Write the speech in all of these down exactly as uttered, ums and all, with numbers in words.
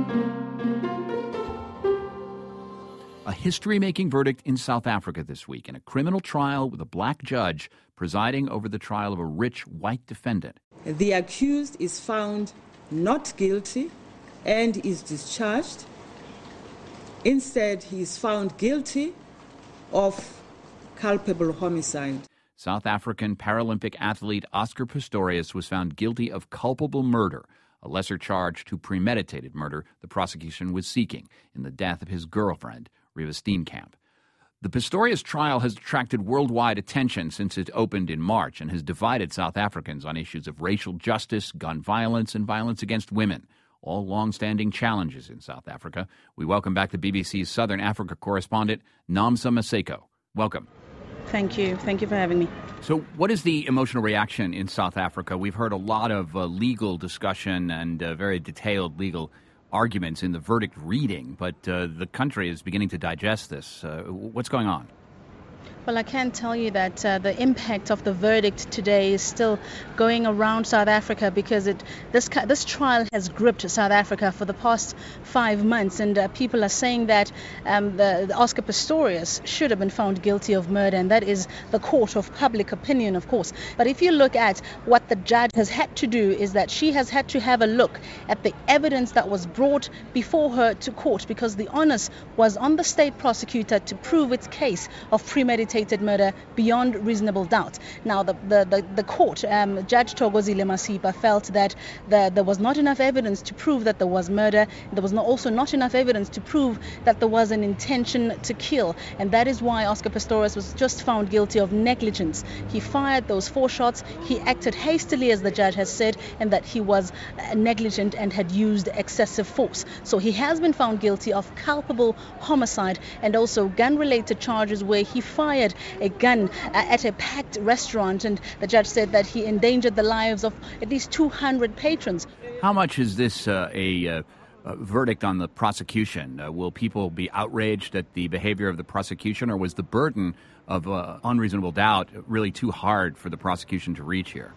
A history-making verdict in South Africa this week in a criminal trial with a black judge presiding over the trial of a rich white defendant. The accused is found not guilty and is discharged. Instead, he is found guilty of culpable homicide. South African Paralympic athlete Oscar Pistorius was found guilty of culpable murder, a lesser charge to premeditated murder the prosecution was seeking in the death of his girlfriend, Reeva Steenkamp. The Pistorius trial has attracted worldwide attention since it opened in March and has divided South Africans on issues of racial justice, gun violence, and violence against women, all long-standing challenges in South Africa. We welcome back the B B C's Southern Africa correspondent, Nomsa Maseko. Welcome. Thank you. Thank you for having me. So what is the emotional reaction in South Africa? We've heard a lot of uh, legal discussion and uh, very detailed legal arguments in the verdict reading, but uh, the country is beginning to digest this. Uh, what's going on? Well, I can tell you that uh, the impact of the verdict today is still going around South Africa because it this this trial has gripped South Africa for the past five months, and uh, people are saying that um, the, the Oscar Pistorius should have been found guilty of murder, and that is the court of public opinion, of course. But if you look at what the judge has had to do, is that she has had to have a look at the evidence that was brought before her to court, because the onus was on the state prosecutor to prove its case of premeditated murder beyond reasonable doubt. Now, the the, the, the court, um, Judge Thokozile Masipa, felt that the, there was not enough evidence to prove that there was murder. There was not, also not enough evidence to prove that there was an intention to kill. And that is why Oscar Pistorius was just found guilty of negligence. He fired those four shots. He acted hastily, as the judge has said, and that he was uh, negligent and had used excessive force. So he has been found guilty of culpable homicide and also gun-related charges where he fired a gun uh, at a packed restaurant, and the judge said that he endangered the lives of at least two hundred patrons. How much is this uh, a uh, uh, verdict on the prosecution? Uh, will people be outraged at the behavior of the prosecution, or was the burden of uh, unreasonable doubt really too hard for the prosecution to reach here?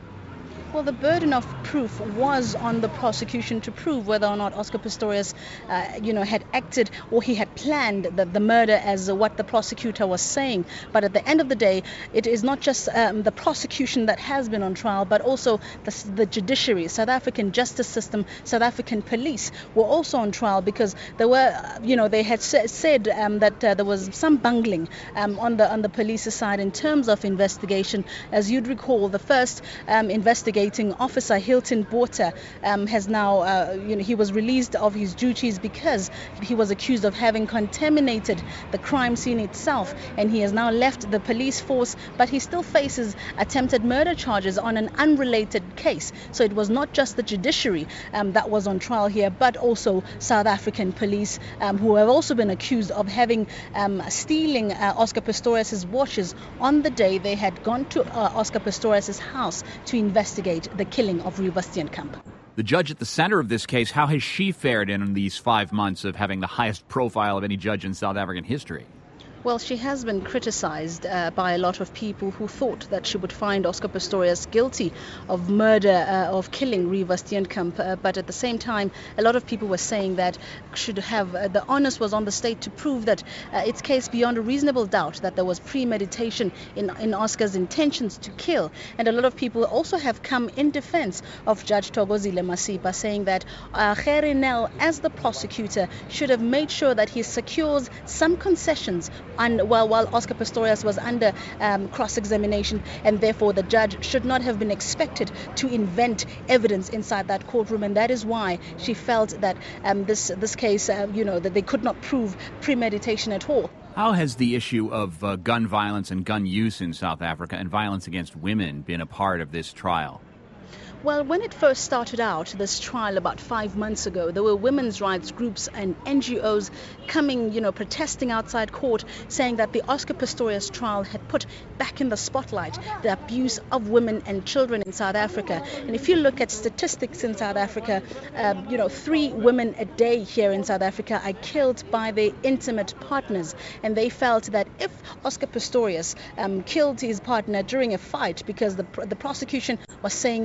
Well, the burden of proof was on the prosecution to prove whether or not Oscar Pistorius, uh, you know, had acted or he had planned the, the murder as uh, what the prosecutor was saying. But at the end of the day, it is not just um, the prosecution that has been on trial, but also the, the judiciary, South African justice system, South African police were also on trial because there were, uh, you know, they had sa- said um, that uh, there was some bungling um, on the on the police side in terms of investigation. As you'd recall, the first um, investigation officer, Hilton Botha, um, has now, uh, you know, he was released of his duties because he was accused of having contaminated the crime scene itself, and he has now left the police force, but he still faces attempted murder charges on an unrelated case. So it was not just the judiciary um, that was on trial here, but also South African police, um, who have also been accused of having um, stealing uh, Oscar Pistorius' watches on the day they had gone to uh, Oscar Pistorius' house to investigate the killing of Reeva Steenkamp. The judge at the center of this case, how has she fared in these five months of having the highest profile of any judge in South African history? Well, she has been criticized uh, by a lot of people who thought that she would find Oscar Pistorius guilty of murder, uh, of killing Reeva Steenkamp. Uh, but at the same time, a lot of people were saying that should have uh, the onus was on the state to prove that uh, its case beyond a reasonable doubt that there was premeditation in, in Oscar's intentions to kill. And a lot of people also have come in defense of Judge Thokozile Masipa, saying that uh, Gerrie Nel, as the prosecutor, should have made sure that he secures some concessions And while, while Oscar Pistorius was under um, cross-examination, and therefore the judge should not have been expected to invent evidence inside that courtroom, and that is why she felt that um, this this case, uh, you know, that they could not prove premeditation at all. How has the issue of uh, gun violence and gun use in South Africa and violence against women been a part of this trial? Well, when it first started out, this trial about five months ago, there were women's rights groups and N G Os coming, you know, protesting outside court, saying that the Oscar Pistorius trial had put back in the spotlight the abuse of women and children in South Africa. And if you look at statistics in South Africa, um, you know, three women a day here in South Africa are killed by their intimate partners. And they felt that if Oscar Pistorius um, killed his partner during a fight, because the the prosecution was saying that there was a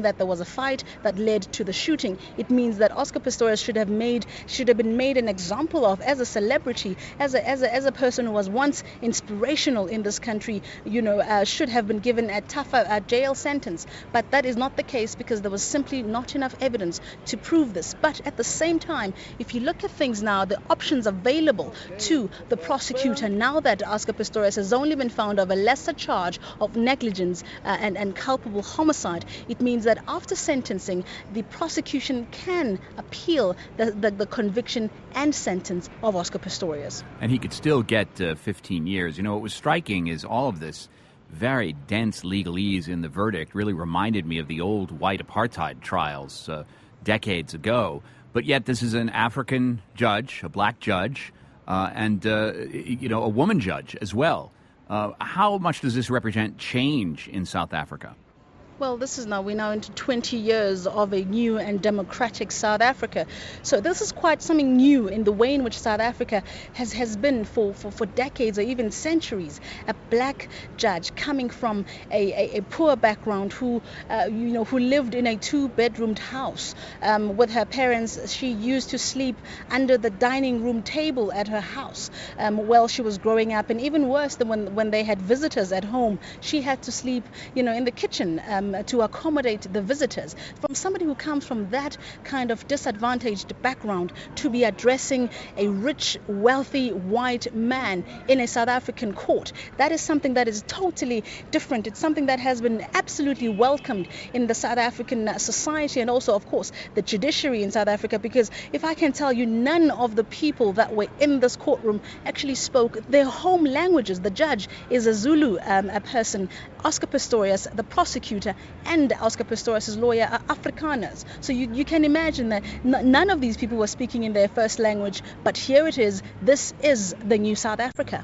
a fight that led to the shooting. It means that Oscar Pistorius should have made should have been made an example of as a celebrity, as a as a as a person who was once inspirational in this country. You know, uh, should have been given a tougher uh, jail sentence. But that is not the case because there was simply not enough evidence to prove this. But at the same time, if you look at things now, the options available to the prosecutor now that Oscar Pistorius has only been found of a lesser charge of negligence uh, and, and culpable homicide, it means that after sentencing, the prosecution can appeal the, the, the conviction and sentence of Oscar Pistorius. And he could still get uh, fifteen years. You know, what was striking is all of this very dense legalese in the verdict really reminded me of the old white apartheid trials uh, decades ago. But yet this is an African judge, a black judge, uh, and, uh, you know, a woman judge as well. Uh, how much does this represent change in South Africa? Well, this is now, we're now into twenty years of a new and democratic South Africa. So this is quite something new in the way in which South Africa has, has been for, for, for decades or even centuries. A black judge coming from a, a, a poor background who, uh, you know, who lived in a two-bedroomed house um, with her parents. She used to sleep under the dining room table at her house um, while she was growing up. And even worse than when, when they had visitors at home, she had to sleep, you know, in the kitchen um, to accommodate the visitors. From somebody who comes from that kind of disadvantaged background to be addressing a rich, wealthy, white man in a South African court, that is something that is totally different. It's something that has been absolutely welcomed in the South African society and also, of course, the judiciary in South Africa, because if I can tell you, none of the people that were in this courtroom actually spoke their home languages. The judge is a Zulu um, a person. Oscar Pistorius, the prosecutor, and Oscar Pistorius' lawyer are Afrikaners. So you, you can imagine that n- none of these people were speaking in their first language, but here it is. This is the new South Africa.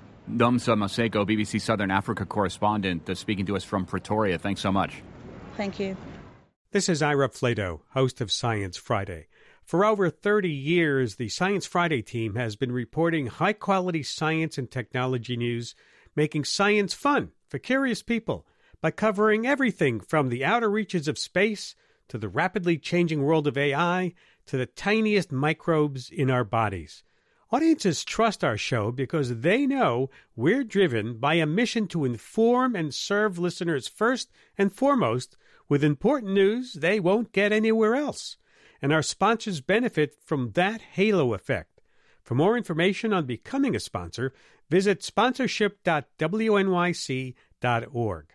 Nomsa Maseko, B B C Southern Africa correspondent, uh, speaking to us from Pretoria. Thanks so much. Thank you. This is Ira Flato, host of Science Friday. For over thirty years, the Science Friday team has been reporting high-quality science and technology news, making science fun for curious people by covering everything from the outer reaches of space to the rapidly changing world of A I to the tiniest microbes in our bodies. Audiences trust our show because they know we're driven by a mission to inform and serve listeners first and foremost with important news they won't get anywhere else. And our sponsors benefit from that halo effect. For more information on becoming a sponsor, visit sponsorship dot w n y c dot org.